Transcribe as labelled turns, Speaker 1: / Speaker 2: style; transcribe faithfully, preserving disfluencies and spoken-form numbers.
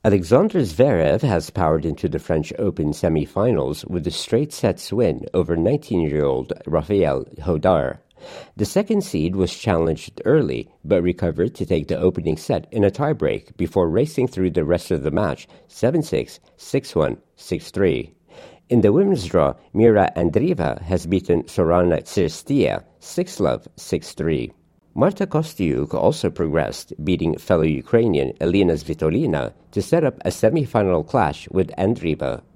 Speaker 1: Alexander Zverev has powered into the French Open semi-finals with a straight sets win over nineteen-year-old Rafael Hodar. The second seed was challenged early, but recovered to take the opening set in a tiebreak before racing through the rest of the match seven six, six one, six three. In the women's draw, Mira Andreeva has beaten Sorana Tsirstia six love, six three. Marta Kostyuk also progressed, beating fellow Ukrainian Elena Svitolina to set up a semi-final clash with Andreeva.